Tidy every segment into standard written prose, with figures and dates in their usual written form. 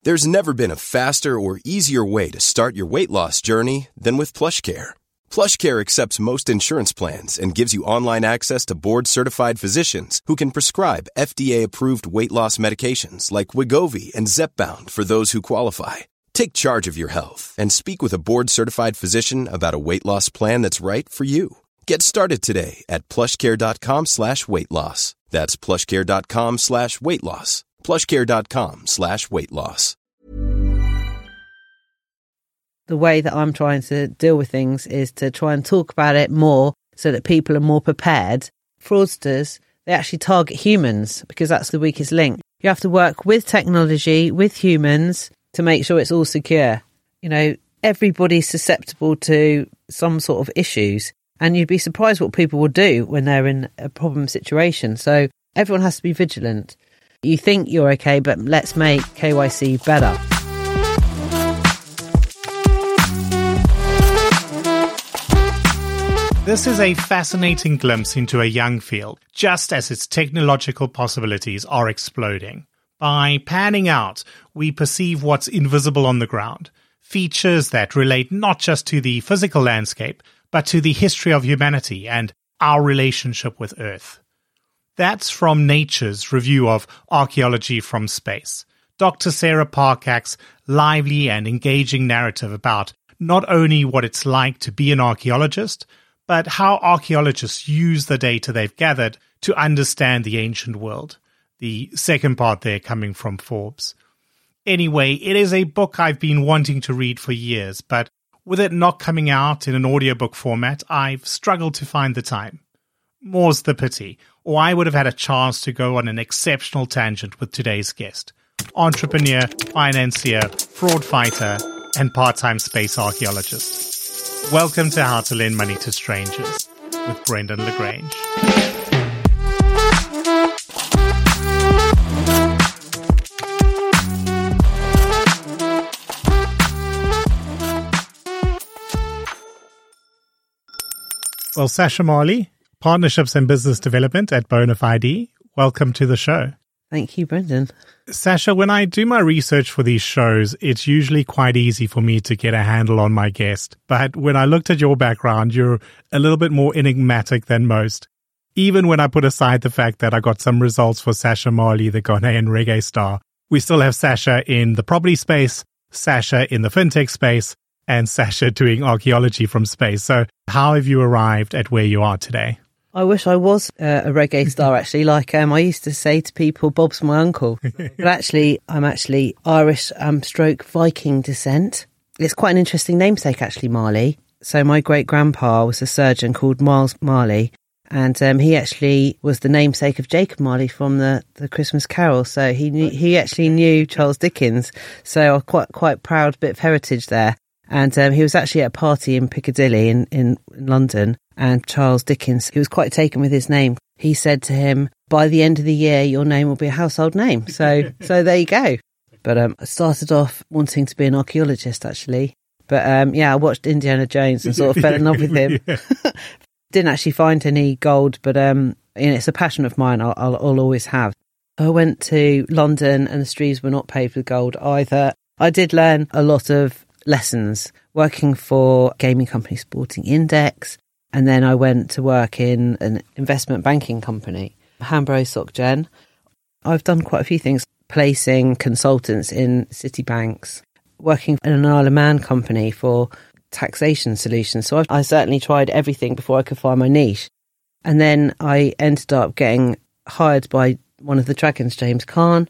There's never been a faster or easier way to start your weight loss journey than with PlushCare. PlushCare accepts most insurance plans and gives you online access to board-certified physicians who can prescribe FDA-approved weight loss medications like Wegovy and Zepbound for those who qualify. Take charge of your health and speak with a board-certified physician about a weight loss plan that's right for you. Get started today at plushcare.com/weight loss. That's plushcare.com/weight loss. plushcare.com/weight loss. The way that I'm trying to deal with things is to try and talk about it more so that people are more prepared. Fraudsters, they actually target humans because that's the weakest link. You have to work with technology, with humans, to make sure it's all secure. You know, everybody's susceptible to some sort of issues, and you'd be surprised what people will do when they're in a problem situation. So everyone has to be vigilant. You think you're okay, but let's make KYC better. This is a fascinating glimpse into a young field, just as its technological possibilities are exploding. By panning out, we perceive what's invisible on the ground, features that relate not just to the physical landscape, but to the history of humanity and our relationship with Earth. That's from Nature's review of Archaeology from Space. Dr. Sarah Parcak's lively and engaging narrative about not only what it's like to be an archaeologist, but how archaeologists use the data they've gathered to understand the ancient world. The second part there coming from Forbes. Anyway, it is a book I've been wanting to read for years, but with it not coming out in an audiobook format, I've struggled to find the time. More's the pity, or I would have had a chance to go on an exceptional tangent with today's guest. Entrepreneur, financier, fraud fighter, and part-time space archaeologist. Welcome to How to Lend Money to Strangers with Brendan LaGrange. Well, Sasha Marley, Partnerships and Business Development at Bonafide, welcome to the show. Thank you, Brendan. Sasha, when I do my research for these shows, it's usually quite easy for me to get a handle on my guest. But when I looked at your background, you're a little bit more enigmatic than most. Even when I put aside the fact that I got some results for Sasha Marley, the Ghanaian reggae star, we still have Sasha in the property space, Sasha in the fintech space, and Sasha doing archaeology from space. So how have you arrived at where you are today? I wish I was a reggae star, actually. Like I used to say to people, Bob's my uncle. But actually, I'm actually Irish stroke Viking descent. It's quite an interesting namesake, actually, Marley. So my great-grandpa was a surgeon called Miles Marley, and he actually was the namesake of Jacob Marley from the Christmas Carol. So he actually knew Charles Dickens. So quite proud bit of heritage there. And he was actually at a party in Piccadilly in London. And Charles Dickens, he was quite taken with his name. He said to him, by the end of the year, your name will be a household name. So there you go. But I started off wanting to be an archaeologist, actually. But I watched Indiana Jones and sort of fell in love with him. Didn't actually find any gold, but it's a passion of mine. I'll always have. I went to London and the streets were not paved with gold either. I did learn a lot of lessons working for gaming company Sporting Index. And then I went to work in an investment banking company, Hambro SocGen. I've done quite a few things, placing consultants in Citibanks, working in an Isle of Man company for taxation solutions. So I certainly tried everything before I could find my niche. And then I ended up getting hired by one of the Dragons, James Khan.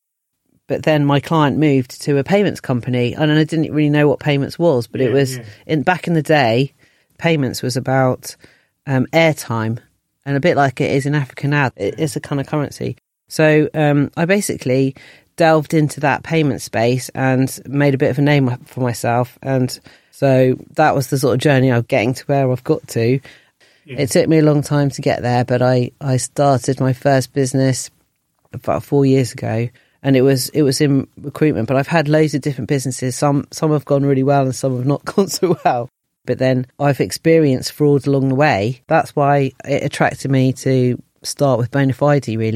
But then my client moved to a payments company, and I didn't really know what payments was, but it was back in the day. Payments was about airtime, and a bit like it is in Africa now, it's a kind of currency. So I basically delved into that payment space and made a bit of a name for myself. And so that was the sort of journey of getting to where I've got to. Yeah. It took me a long time to get there, but I started my first business about 4 years ago. And it was in recruitment, but I've had loads of different businesses. Some have gone really well and some have not gone so well. But then I've experienced fraud along the way. That's why it attracted me to start with Bonafide, really.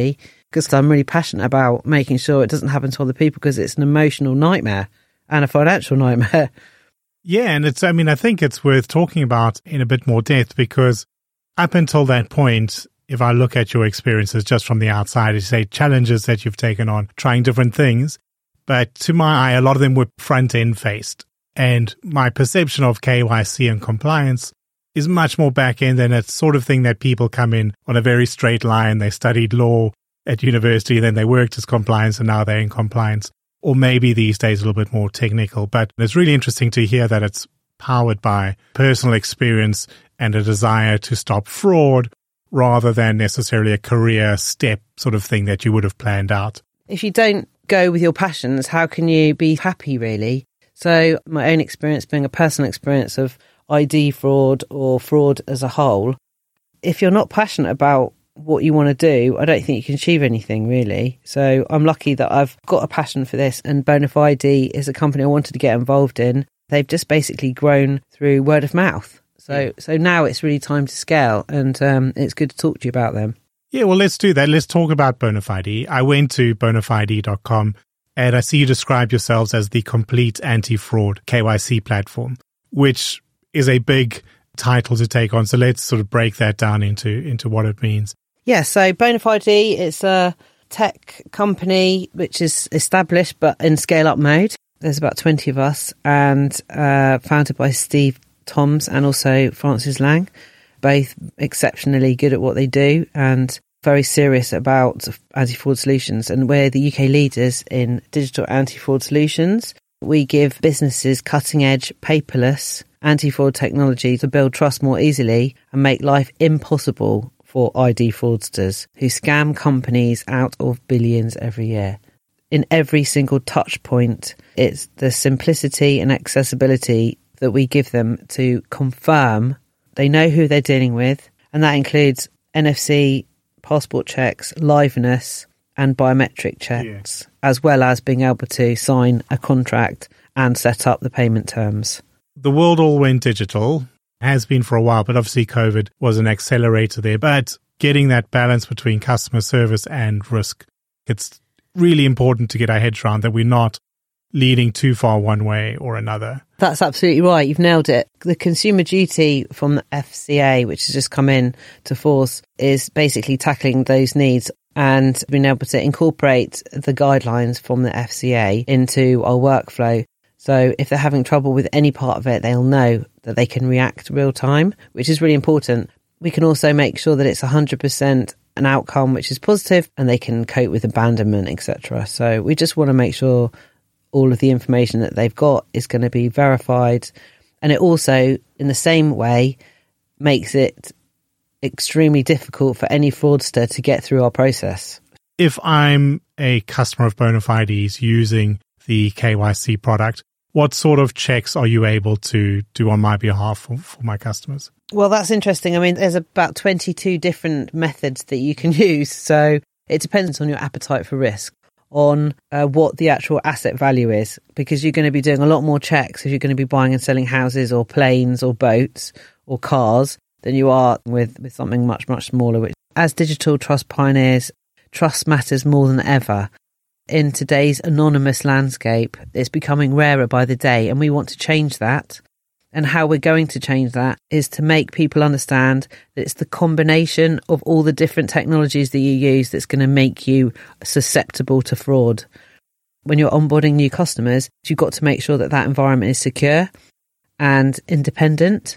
because I'm really passionate about making sure it doesn't happen to other people, because it's an emotional nightmare and a financial nightmare. Yeah, and I think it's worth talking about in a bit more depth, because up until that point, if I look at your experiences just from the outside, you say challenges that you've taken on, trying different things, but to my eye, a lot of them were front-end faced. And my perception of KYC and compliance is much more back-end than a sort of thing that people come in on a very straight line. They studied law at university, then they worked as compliance, and now they're in compliance. Or maybe these days a little bit more technical. But it's really interesting to hear that it's powered by personal experience and a desire to stop fraud rather than necessarily a career step sort of thing that you would have planned out. If you don't go with your passions, how can you be happy, really? So my own experience being a personal experience of ID fraud or fraud as a whole, if you're not passionate about what you want to do, I don't think you can achieve anything, really. So I'm lucky that I've got a passion for this, and Bonafide is a company I wanted to get involved in. They've just basically grown through word of mouth. So now it's really time to scale, and it's good to talk to you about them. Yeah, well, let's do that. Let's talk about Bonafide. I went to bonafide.com and I see you describe yourselves as the complete anti-fraud KYC platform, which is a big title to take on. So let's sort of break that down into what it means. Yeah, so Bonafide is a tech company which is established but in scale-up mode. There's about 20 of us, and founded by Steve Toms and also Francis Lang, both exceptionally good at what they do and very serious about anti-fraud solutions. And we're the UK leaders in digital anti-fraud solutions. We give businesses cutting-edge, paperless anti-fraud technology to build trust more easily and make life impossible for ID fraudsters who scam companies out of billions every year. In every single touch point, it's the simplicity and accessibility that we give them to confirm they know who they're dealing with, and that includes NFC, passport checks, liveness, and biometric checks, as well as being able to sign a contract and set up the payment terms. The world all went digital, has been for a while, but obviously COVID was an accelerator there. But getting that balance between customer service and risk, it's really important to get our heads around that we're not leading too far one way or another. That's absolutely right. You've nailed it. The consumer duty from the FCA, which has just come in to force, is basically tackling those needs and being able to incorporate the guidelines from the FCA into our workflow. So if they're having trouble with any part of it, they'll know that they can react real time, which is really important. We can also make sure that it's 100% an outcome which is positive, and they can cope with abandonment, etc. So we just want to make sure all of the information that they've got is going to be verified. And it also, in the same way, makes it extremely difficult for any fraudster to get through our process. If I'm a customer of Bonafide's using the KYC product, what sort of checks are you able to do on my behalf for my customers? Well, that's interesting. I mean, there's about 22 different methods that you can use. So it depends on your appetite for risk, on what the actual asset value is, because you're going to be doing a lot more checks if you're going to be buying and selling houses or planes or boats or cars than you are with something much, much smaller. Which, as digital trust pioneers, trust matters more than ever. In today's anonymous landscape, it's becoming rarer by the day, and we want to change that. And how we're going to change that is to make people understand that it's the combination of all the different technologies that you use that's going to make you susceptible to fraud. When you're onboarding new customers, you've got to make sure that that environment is secure and independent,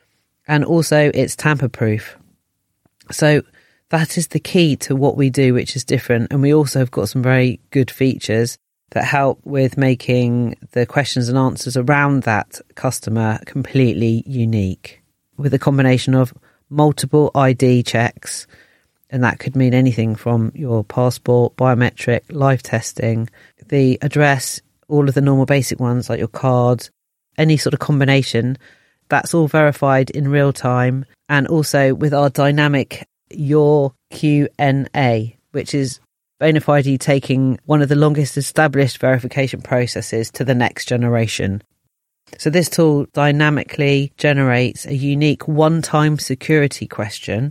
and also it's tamper-proof. So that is the key to what we do, which is different. And we also have got some very good features that help with making the questions and answers around that customer completely unique, with a combination of multiple ID checks. And that could mean anything from your passport, biometric, live testing, the address, all of the normal basic ones like your card, any sort of combination. That's all verified in real time. And also with our dynamic Your Q&A, which is Bonafide taking one of the longest established verification processes to the next generation. So this tool dynamically generates a unique one-time security question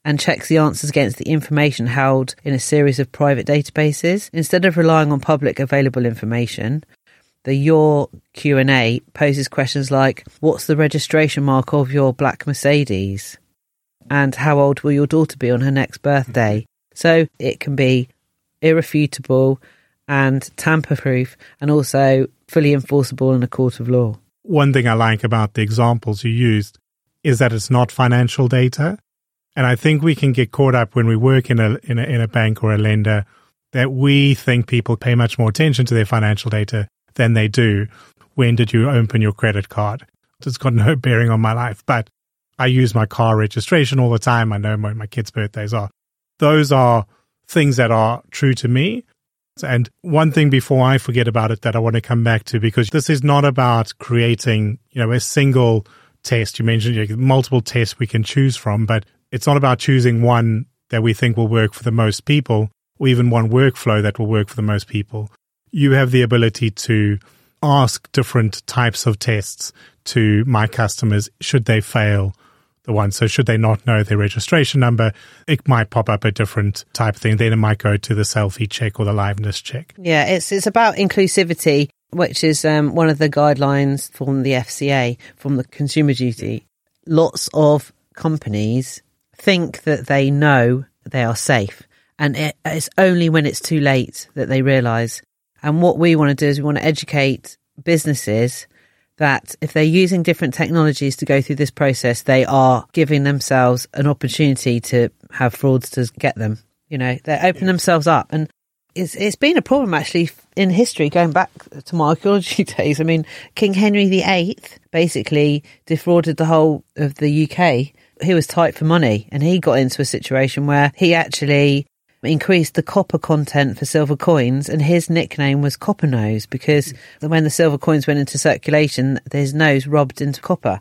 and checks the answers against the information held in a series of private databases. Instead of relying on public available information, the Your Q&A poses questions like, what's the registration mark of your black Mercedes? And how old will your daughter be on her next birthday? So it can be irrefutable and tamper-proof and also fully enforceable in a court of law. One thing I like about the examples you used is that it's not financial data. And I think we can get caught up when we work in a bank or a lender that we think people pay much more attention to their financial data than they do. When did you open your credit card? It's got no bearing on my life, but I use my car registration all the time. I know when my kids' birthdays are. Those are things that are true to me. And one thing before I forget about it that I want to come back to, because this is not about creating, a single test. You mentioned multiple tests we can choose from, but it's not about choosing one that we think will work for the most people, or even one workflow that will work for the most people. You have the ability to ask different types of tests to my customers should they fail the one. So should they not know their registration number, it might pop up a different type of thing. Then it might go to the selfie check or the liveness check. Yeah, it's about inclusivity, which is one of the guidelines from the FCA, from the Consumer Duty. Lots of companies think that they know they are safe, and it's only when it's too late that they realise. And what we want to do is we want to educate businesses that if they're using different technologies to go through this process, they are giving themselves an opportunity to have fraudsters get them. They're opening themselves up. And it's been a problem, actually, in history, going back to my archaeology days. I mean, King Henry VIII basically defrauded the whole of the UK. He was tight for money, and he got into a situation where he actually increased the copper content for silver coins, and his nickname was Copper Nose because when the silver coins went into circulation, his nose rubbed into copper.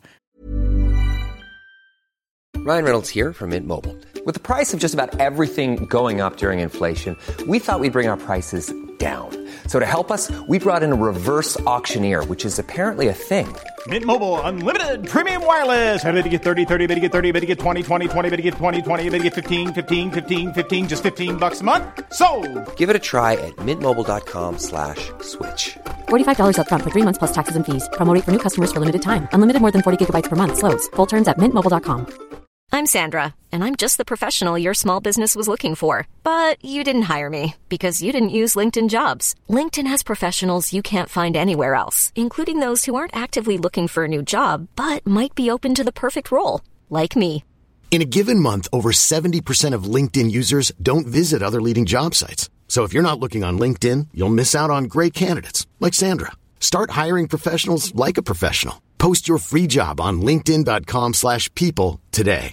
Ryan Reynolds here from Mint Mobile. With the price of just about everything going up during inflation, we thought we'd bring our prices down. So to help us, we brought in a reverse auctioneer, which is apparently a thing. Mint Mobile Unlimited Premium Wireless. How to get 30, 30, bit to get 30, bit to get 20, 20, 20, bit to get 20, 20, bit to get 15, 15, 15, 15, just $15 a month? Sold! Give it a try at mintmobile.com/switch. $45 up front for 3 months plus taxes and fees. Promo rate for new customers for limited time. Unlimited more than 40 gigabytes per month. Slows full terms at mintmobile.com. I'm Sandra, and I'm just the professional your small business was looking for. But you didn't hire me because you didn't use LinkedIn Jobs. LinkedIn has professionals you can't find anywhere else, including those who aren't actively looking for a new job, but might be open to the perfect role, like me. In a given month, over 70% of LinkedIn users don't visit other leading job sites. So if you're not looking on LinkedIn, you'll miss out on great candidates like Sandra. Start hiring professionals like a professional. Post your free job on linkedin.com/people today.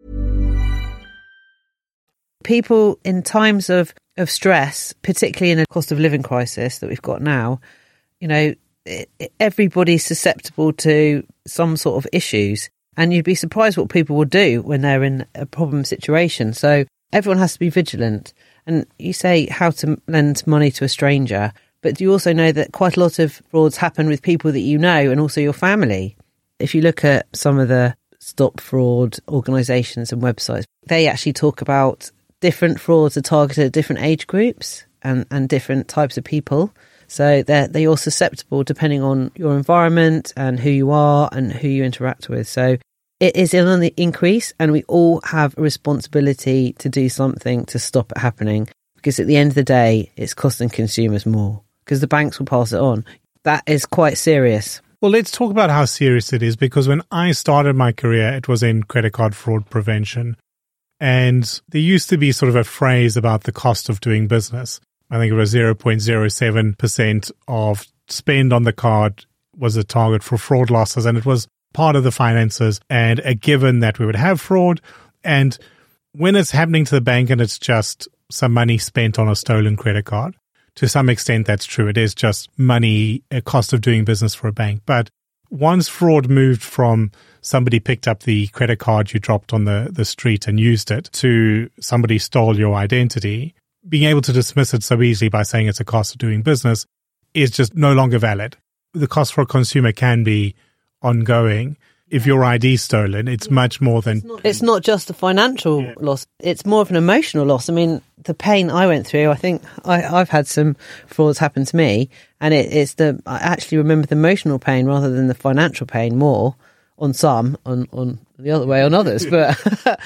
People in times of stress, particularly in a cost of living crisis that we've got now, everybody's susceptible to some sort of issues. And you'd be surprised what people will do when they're in a problem situation. So everyone has to be vigilant. And you say how to lend money to a stranger, but you also know that quite a lot of frauds happen with people that you know and also your family. If you look at some of the stop fraud organisations and websites, they actually talk about different frauds are targeted at different age groups and different types of people. So they're all susceptible depending on your environment and who you are and who you interact with. So it is on the increase, and we all have a responsibility to do something to stop it happening, because at the end of the day, it's costing consumers more because the banks will pass it on. That is quite serious. Well, let's talk about how serious it is, because when I started my career, it was in credit card fraud prevention. And there used to be sort of a phrase about the cost of doing business. I think it was 0.07% of spend on the card was a target for fraud losses, and it was part of the finances and a given that we would have fraud. And when it's happening to the bank and it's just some money spent on a stolen credit card, to some extent that's true. It is just money, a cost of doing business for a bank. But once fraud moved from somebody picked up the credit card you dropped on the street and used it to somebody stole your identity, being able to dismiss it so easily by saying it's a cost of doing business is just no longer valid. The cost for a consumer can be ongoing. if your ID's stolen, it's much more than... It's not just a financial loss. It's more of an emotional loss. I mean, the pain I went through, I think I've had some frauds happen to me, and I actually remember the emotional pain rather than the financial pain more on some, on the other way on others. But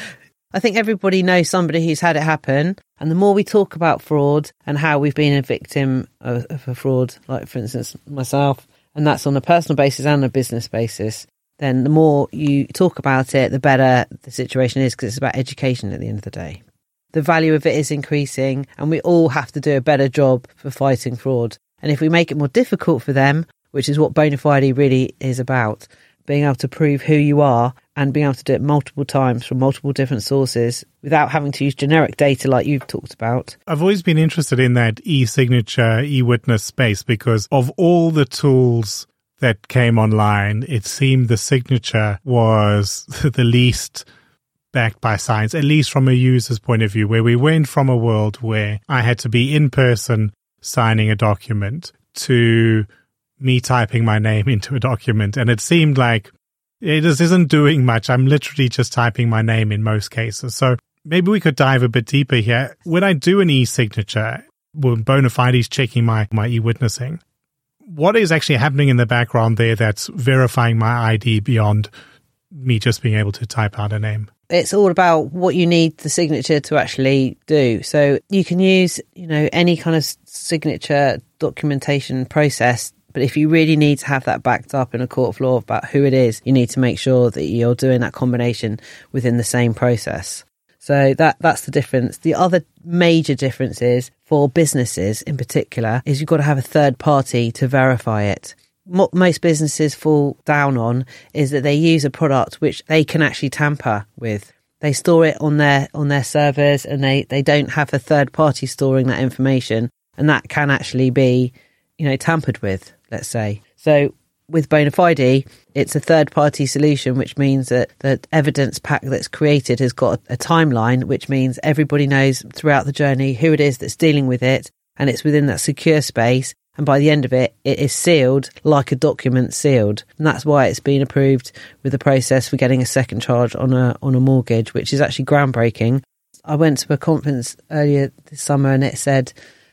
I think everybody knows somebody who's had it happen. And the more we talk about fraud and how we've been a victim of a fraud, like, for instance, myself, and that's on a personal basis and a business basis, then the more you talk about it, the better the situation is, because it's about education at the end of the day. The value of it is increasing, and we all have to do a better job for fighting fraud. And if we make it more difficult for them, which is what Bonafide really is about, being able to prove who you are and being able to do it multiple times from multiple different sources without having to use generic data like you've talked about. I've always been interested in that e-signature, e-witness space, because of all the tools that came online, it seemed the signature was the least backed by science, at least from a user's point of view, where we went from a world where I had to be in person signing a document to me typing my name into a document. And it seemed like it just isn't doing much. I'm literally just typing my name in most cases. So maybe we could dive a bit deeper here. When I do an e-signature, when Bonafide is checking my e-witnessing, what is actually happening in the background there that's verifying my ID beyond me just being able to type out a name? It's all about what you need the signature to actually do. So you can use, any kind of signature documentation process, but if you really need to have that backed up in a court of law about who it is, you need to make sure that you're doing that combination within the same process. So that's the difference. The other major difference is, for businesses in particular, is you've got to have a third party to verify it. What most businesses fall down on is that they use a product which they can actually tamper with. They store it on their servers, and they don't have a third party storing that information, and that can actually be, tampered with, let's say. So with Bonafide, it's a third-party solution, which means that the evidence pack that's created has got a timeline, which means everybody knows throughout the journey who it is that's dealing with it, and it's within that secure space. And by the end of it, it is sealed like a document sealed. And that's why it's been approved with the process for getting a second charge on a mortgage, which is actually groundbreaking. I went to a conference earlier this summer, and it said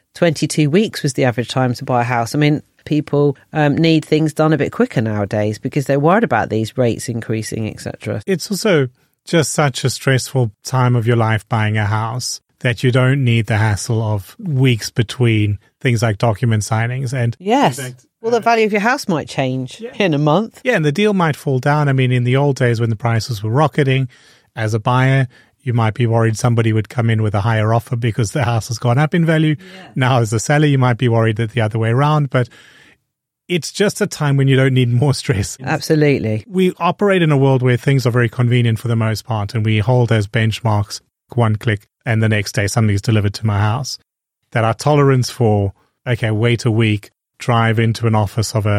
22 weeks was the average time to buy a house. I mean, people need things done a bit quicker nowadays because they're worried about these rates increasing, etc. It's also just such a stressful time of your life buying a house that you don't need the hassle of weeks between things like document signings. And yes. Well, the value of your house might change in a month. Yeah, and the deal might fall down. I mean, in the old days when the prices were rocketing, as a buyer, you might be worried somebody would come in with a higher offer because the house has gone up in value. Yeah. Now, as a seller, you might be worried that the other way around. But it's just a time when you don't need more stress. Absolutely. We operate in a world where things are very convenient for the most part, and we hold as benchmarks one click and the next day something's delivered to my house. That our tolerance for, wait a week, drive into an office of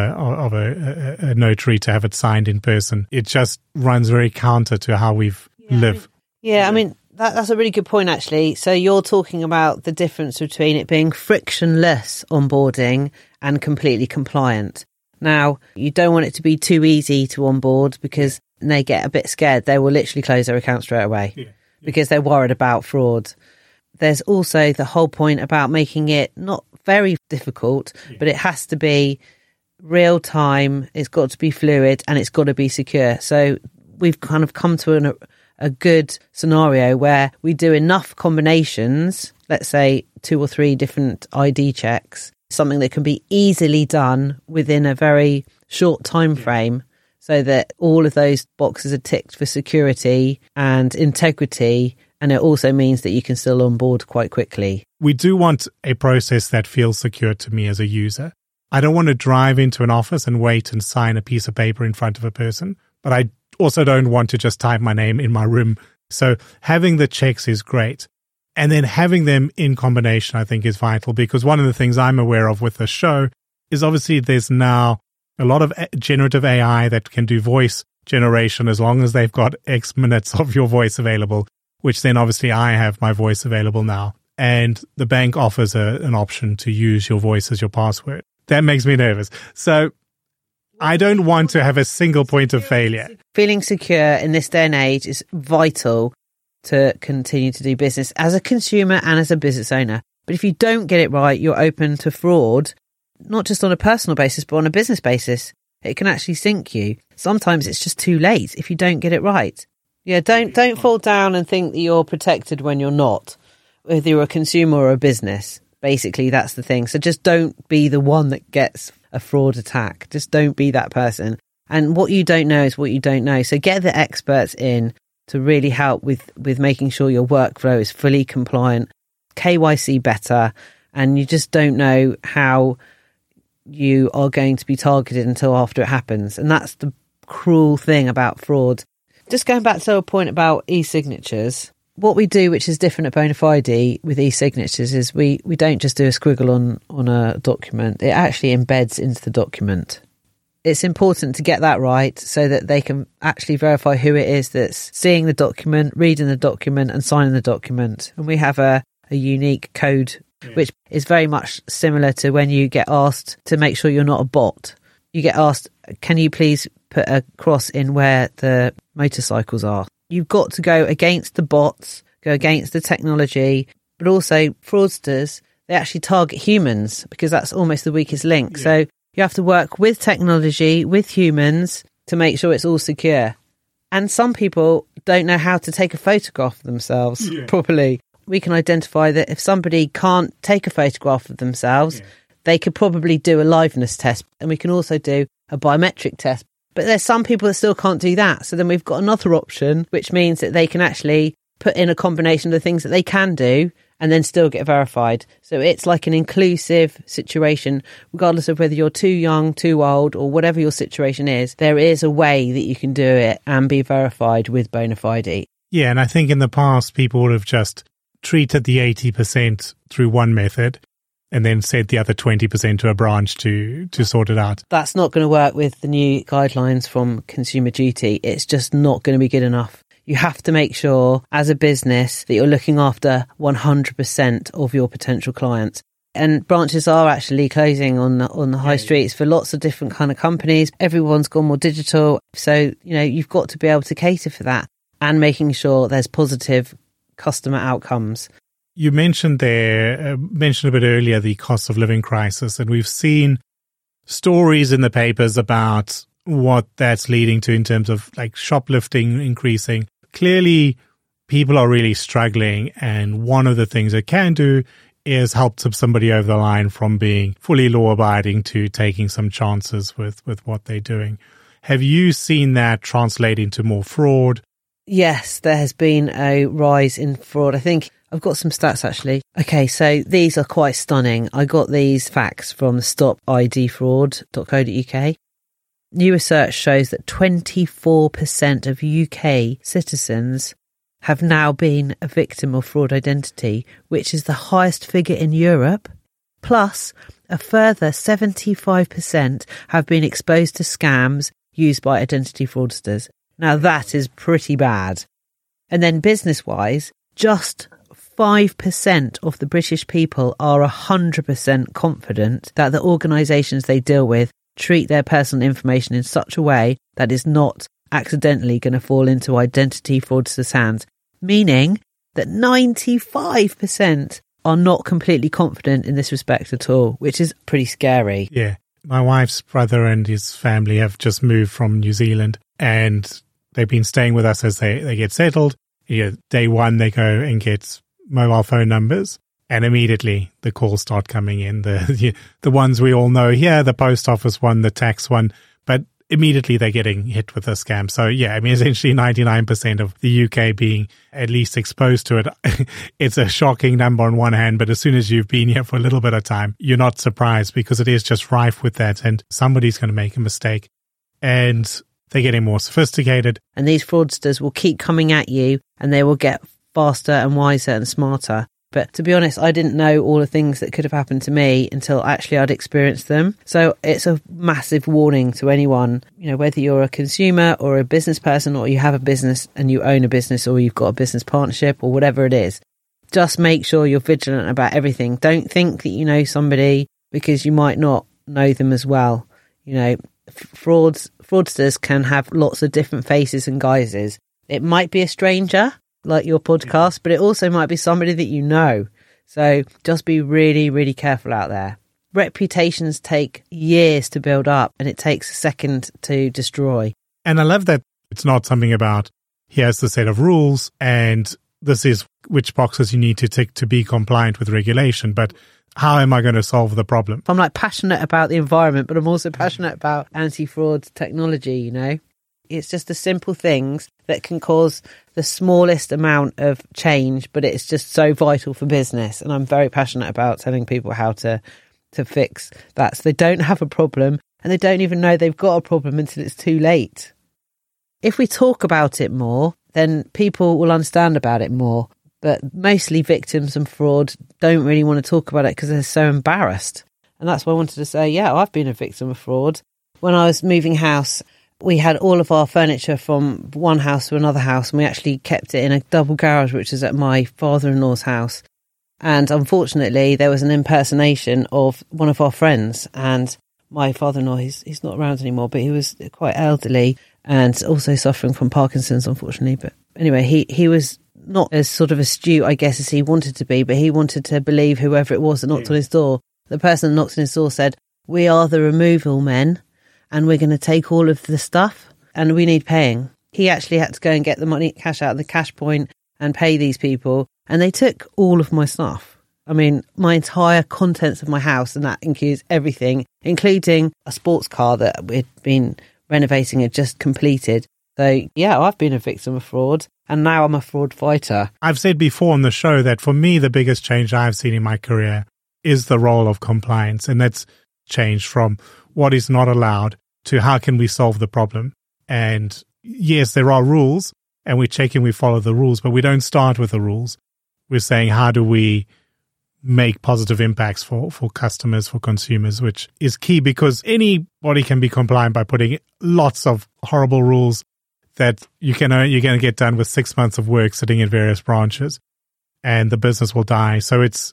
a notary to have it signed in person, it just runs very counter to how we've lived. I mean, that's a really good point, actually. So you're talking about the difference between it being frictionless onboarding and completely compliant. Now, you don't want it to be too easy to onboard because they get a bit scared. They will literally close their account straight away because they're worried about fraud. There's also the whole point about making it not very difficult, but it has to be real time, it's got to be fluid, and it's got to be secure. So we've kind of come to a good scenario where we do enough combinations, let's say 2 or 3 different ID checks, something that can be easily done within a very short time frame, so that all of those boxes are ticked for security and integrity, and it also means that you can still onboard quite quickly. We do want a process that feels secure to me as a user. I don't want to drive into an office and wait and sign a piece of paper in front of a person, but I also don't want to just type my name in my room. So having the checks is great. And then having them in combination, I think, is vital, because one of the things I'm aware of with the show is obviously there's now a lot of generative AI that can do voice generation as long as they've got X minutes of your voice available, which then obviously I have my voice available now. And the bank offers an option to use your voice as your password. That makes me nervous. So I don't want to have a single point of failure. Feeling secure in this day and age is vital to continue to do business as a consumer and as a business owner. But if you don't get it right, you're open to fraud, not just on a personal basis, but on a business basis. It can actually sink you. Sometimes it's just too late if you don't get it right. Yeah, don't fall down and think that you're protected when you're not, whether you're a consumer or a business. Basically, that's the thing. So just don't be the one that gets a fraud attack. Just don't be that person. And what you don't know is what you don't know. So get the experts in to really help with making sure your workflow is fully compliant, KYC better, and you just don't know how you are going to be targeted until after it happens. And that's the cruel thing about fraud. Just going back to a point about e-signatures, what we do, which is different at Bonafide with e-signatures, is we don't just do a squiggle on a document. It actually embeds into the document. It's important to get that right so that they can actually verify who it is that's seeing the document, reading the document and signing the document. And we have a unique code, which is very much similar to when you get asked to make sure you're not a bot. You get asked, can you please put a cross in where the motorcycles are? You've got to go against the bots, go against the technology, but also fraudsters, they actually target humans because that's almost the weakest link. Yeah. So you have to work with technology, with humans to make sure it's all secure. And some people don't know how to take a photograph of themselves properly. We can identify that if somebody can't take a photograph of themselves, they could probably do a liveness test. And we can also do a biometric test. But there's some people that still can't do that. So then we've got another option, which means that they can actually put in a combination of the things that they can do and then still get verified. So it's like an inclusive situation, regardless of whether you're too young, too old, or whatever your situation is. There is a way that you can do it and be verified with Bonafide. Yeah, and I think in the past, people would have just treated the 80% through one method and then sent the other 20% to a branch to sort it out. That's not going to work with the new guidelines from Consumer Duty. It's just not going to be good enough. You have to make sure as a business that you're looking after 100% of your potential clients. And branches are actually closing on the high streets for lots of different kind of companies. Everyone's gone more digital. So, you've got to be able to cater for that and making sure there's positive customer outcomes. You mentioned a bit earlier the cost of living crisis, and we've seen stories in the papers about what that's leading to in terms of like shoplifting increasing. Clearly, people are really struggling, and one of the things they can do is help somebody over the line from being fully law-abiding to taking some chances with what they're doing. Have you seen that translate into more fraud? Yes, there has been a rise in fraud. I think I've got some stats actually. Okay, so these are quite stunning. I got these facts from stopidfraud.co.uk. New research shows that 24% of UK citizens have now been a victim of fraud identity, which is the highest figure in Europe. Plus, a further 75% have been exposed to scams used by identity fraudsters. Now that is pretty bad. And then business-wise, just 5% of the British people are 100% confident that the organisations they deal with treat their personal information in such a way that is not accidentally going to fall into identity fraudsters' hands, meaning that 95% are not completely confident in this respect at all, which is pretty scary. Yeah. My wife's brother and his family have just moved from New Zealand, and they've been staying with us as they get settled. Day one, they go and get mobile phone numbers, and immediately the calls start coming in. The ones we all know here, the post office one, the tax one, but immediately they're getting hit with a scam. So yeah, I mean, essentially 99% of the UK being at least exposed to it. It's a shocking number on one hand, but as soon as you've been here for a little bit of time, you're not surprised because it is just rife with that, and somebody's going to make a mistake. And they're getting more sophisticated. And these fraudsters will keep coming at you, and they will get faster and wiser and smarter. But to be honest, I didn't know all the things that could have happened to me until actually I'd experienced them. So it's a massive warning to anyone, whether you're a consumer or a business person, or you have a business and you own a business, or you've got a business partnership or whatever it is. Just make sure you're vigilant about everything. Don't think that you know somebody because you might not know them as well. fraudsters can have lots of different faces and guises. It might be a stranger, like your podcast, but it also might be somebody that you know. So just be really, really careful out there. Reputations take years to build up, and it takes a second to destroy. And I love that it's not something about, here's the set of rules, and this is which boxes you need to tick to be compliant with regulation, but how am I going to solve the problem? I'm like passionate about the environment, but I'm also passionate about anti-fraud technology, you know? It's just the simple things that can cause the smallest amount of change, but it's just so vital for business. And I'm very passionate about telling people how to fix that, so they don't have a problem and they don't even know they've got a problem until it's too late. If we talk about it more, then people will understand about it more. But mostly victims and fraud don't really want to talk about it because they're so embarrassed. And that's why I wanted to say, yeah, I've been a victim of fraud. When I was moving house, we had all of our furniture from one house to another house, and we actually kept it in a double garage, which is at my father-in-law's house. And unfortunately, there was an impersonation of one of our friends, and my father-in-law, he's not around anymore, but he was quite elderly and also suffering from Parkinson's, unfortunately. But anyway, he was not as sort of astute, I guess, as he wanted to be, but he wanted to believe whoever it was that knocked on his door. The person that knocked on his door said, "We are the removal men, and we're going to take all of the stuff, and we need paying." He actually had to go and get the money, cash out of the cash point and pay these people, and they took all of my stuff. I mean, my entire contents of my house, and that includes everything, including a sports car that we'd been renovating and just completed. So, yeah, I've been a victim of fraud, and now I'm a fraud fighter. I've said before on the show that for me, the biggest change I've seen in my career is the role of compliance, and that's changed from what is not allowed to how can we solve the problem. And yes, there are rules, and we're checking we follow the rules, but we don't start with the rules. We're saying, how do we make positive impacts for customers, for consumers, which is key, because anybody can be compliant by putting lots of horrible rules that you're going to get done with 6 months of work sitting in various branches, and the business will die. So it's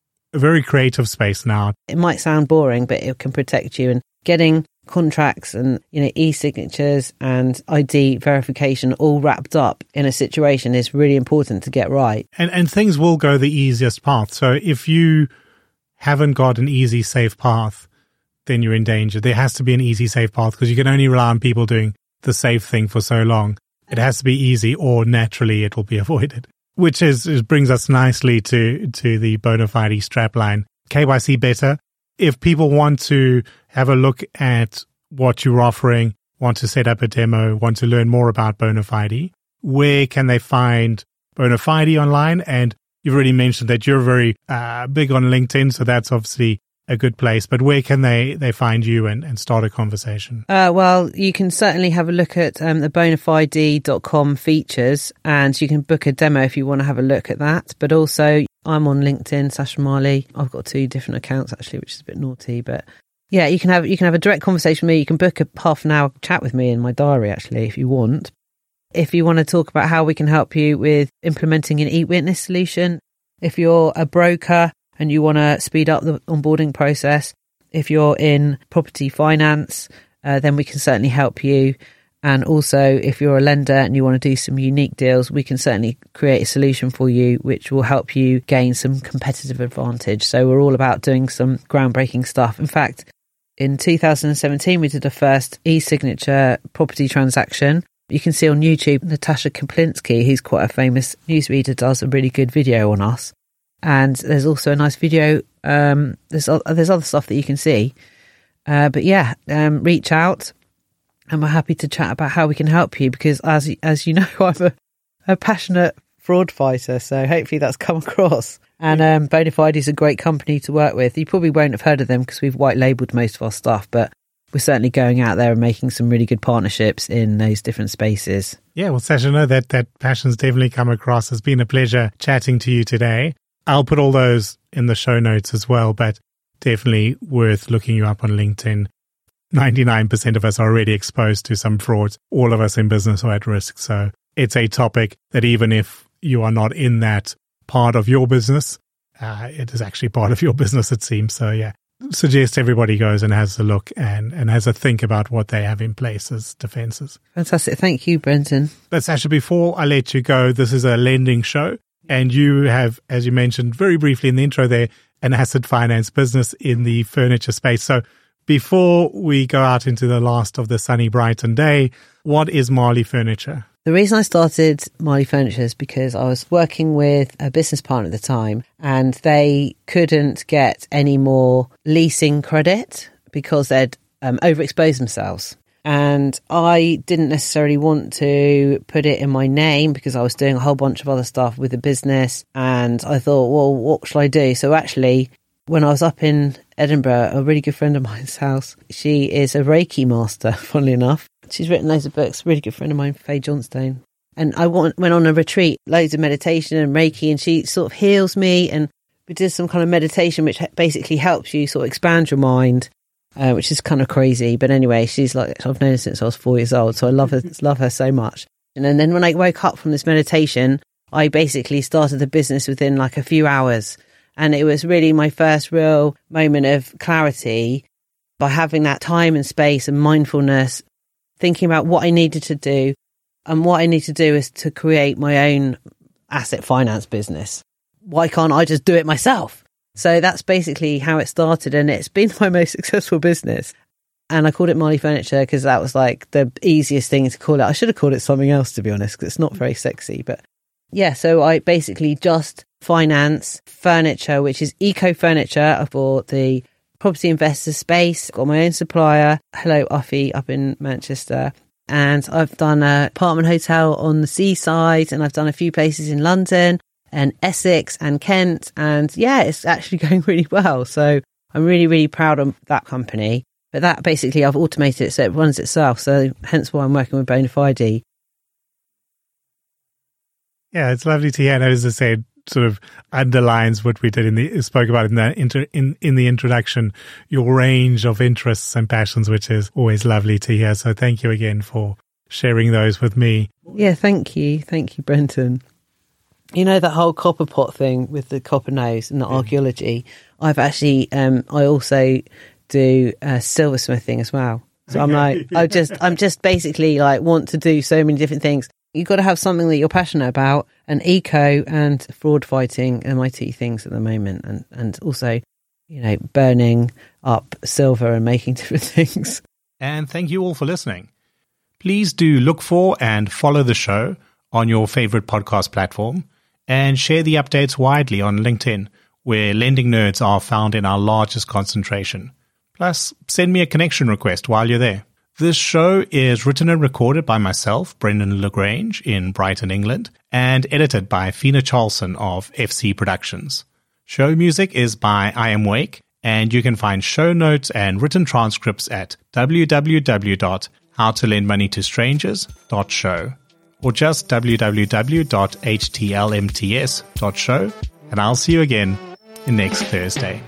a very creative space now. It might sound boring, but it can protect you. And getting contracts and, e-signatures and ID verification all wrapped up in a situation is really important to get right. And things will go the easiest path. So if you haven't got an easy, safe path, then you're in danger. There has to be an easy, safe path, because you can only rely on people doing the safe thing for so long. It has to be easy, or naturally it will be avoided. Which brings us nicely to the Bonafide strapline. KYC Better. If people want to have a look at what you're offering, want to set up a demo, want to learn more about Bonafide, where can they find Bonafide online? And you've already mentioned that you're very big on LinkedIn, so that's obviously a good place. But where can they find you and start a conversation? Well, you can certainly have a look at the bonafide.com features, and you can book a demo if you want to have a look at that. But also, I'm on LinkedIn, Sasha Marley. I've got 2 different accounts actually, which is a bit naughty, but yeah, you can have a direct conversation with me. You can book a half an hour chat with me in my diary actually, if you want. If you want to talk about how we can help you with implementing an e-witness solution, if you're a broker and you want to speed up the onboarding process, if you're in property finance, then we can certainly help you. And also, if you're a lender and you want to do some unique deals, we can certainly create a solution for you which will help you gain some competitive advantage. So we're all about doing some groundbreaking stuff. In fact, in 2017, we did the first e-signature property transaction. You can see on YouTube, Natasha Kaplinsky, who's quite a famous newsreader, does a really good video on us. And there's also a nice video. There's other stuff that you can see. But yeah, reach out, and we're happy to chat about how we can help you, because as you know, I'm a passionate fraud fighter. So hopefully that's come across. And Bonafide is a great company to work with. You probably won't have heard of them because we've white labelled most of our stuff, but we're certainly going out there and making some really good partnerships in those different spaces. Yeah, well, Sasha, no, that passion's definitely come across. It's been a pleasure chatting to you today. I'll put all those in the show notes as well, but definitely worth looking you up on LinkedIn. 99% of us are already exposed to some frauds. All of us in business are at risk. So it's a topic that even if you are not in that part of your business, it is actually part of your business, it seems. So yeah, suggest everybody goes and has a look and has a think about what they have in place as defences. Fantastic. Thank you, Brenton. But Sasha, before I let you go, this is a lending show, and you have, as you mentioned very briefly in the intro there, an asset finance business in the furniture space. So before we go out into the last of the sunny Brighton day, what is Marley Furniture? The reason I started Marley Furniture is because I was working with a business partner at the time, and they couldn't get any more leasing credit because they'd overexposed themselves. And I didn't necessarily want to put it in my name because I was doing a whole bunch of other stuff with the business. And I thought, well, what shall I do? So actually, when I was up in Edinburgh, a really good friend of mine's house, she is a Reiki master, funnily enough. She's written loads of books, really good friend of mine, Faye Johnstone. And I went on a retreat, loads of meditation and Reiki, and she sort of heals me. And we did some kind of meditation which basically helps you sort of expand your mind, which is kind of crazy. But anyway, she's like, I've known her since I was 4 years old, so I love her so much. And then when I woke up from this meditation, I basically started the business within like a few hours. And it was really my first real moment of clarity by having that time and space and mindfulness, thinking about what I needed to do. And what I need to do is to create my own asset finance business. Why can't I just do it myself? So that's basically how it started, and it's been my most successful business. And I called it Marley Furniture because that was like the easiest thing to call it. I should have called it something else, to be honest, because it's not very sexy. But yeah, so I basically just finance furniture, which is eco-furniture for the property investor space. I've got my own supplier, Hello Uffy, up in Manchester. And I've done an apartment hotel on the seaside, and I've done a few places in London and Essex and Kent. And yeah, it's actually going really well. So I'm really, really proud of that company. But that basically, I've automated it so it runs itself. So hence why I'm working with Bonafide. Yeah, it's lovely to hear. And as I said, sort of underlines what we spoke about in the introduction, your range of interests and passions, which is always lovely to hear. So thank you again for sharing those with me. Yeah, thank you, Brenton. You know that whole copper pot thing with the copper nose and the archaeology. I've actually, I also do silversmithing as well. So I'm like, I'm just basically like want to do so many different things. You've got to have something that you're passionate about, and eco and fraud fighting are my two things at the moment. And also, you know, burning up silver and making different things. And thank you all for listening. Please do look for and follow the show on your favorite podcast platform, and share the updates widely on LinkedIn, where lending nerds are found in our largest concentration. Plus, send me a connection request while you're there. This show is written and recorded by myself, Brendan LaGrange, in Brighton, England, and edited by Fina Charlson of FC Productions. Show music is by I Am Wake, and you can find show notes and written transcripts at www.howtolendmoneytostrangers.show, or just www.htlmts.show, and I'll see you again next Thursday.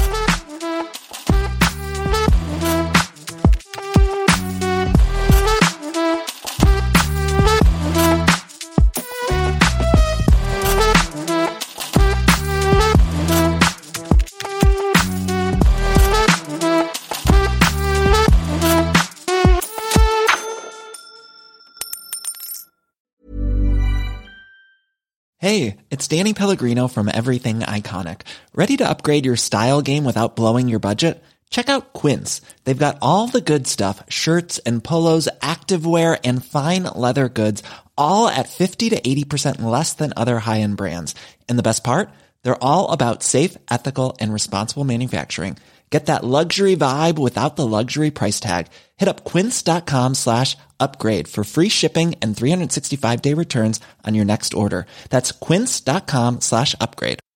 Hey, it's Danny Pellegrino from Everything Iconic. Ready to upgrade your style game without blowing your budget? Check out Quince. They've got all the good stuff, shirts and polos, activewear, and fine leather goods, all at 50 to 80% less than other high-end brands. And the best part? They're all about safe, ethical, and responsible manufacturing. Get that luxury vibe without the luxury price tag. Hit up quince.com/upgrade for free shipping and 365-day returns on your next order. That's quince.com/upgrade.